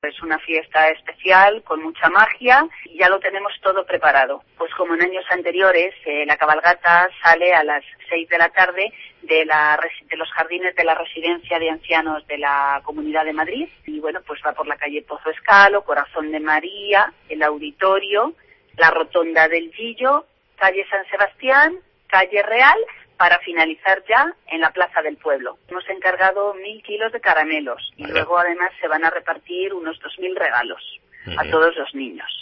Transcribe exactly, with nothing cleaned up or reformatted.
es una fiesta especial, con mucha magia, y ya lo tenemos todo preparado. Pues como en años anteriores, eh, la cabalgata sale a las seis de la tarde de, la, de los jardines de la residencia de ancianos de la Comunidad de Madrid, y bueno, pues va por la calle Pozo Escalo, Corazón de María, el Auditorio, la Rotonda del Gillo, calle San Sebastián, calle Real, para finalizar ya en la Plaza del Pueblo. Hemos encargado mil kilos de caramelos y Vaya. luego además se van a repartir unos dos mil regalos uh-huh. a todos los niños.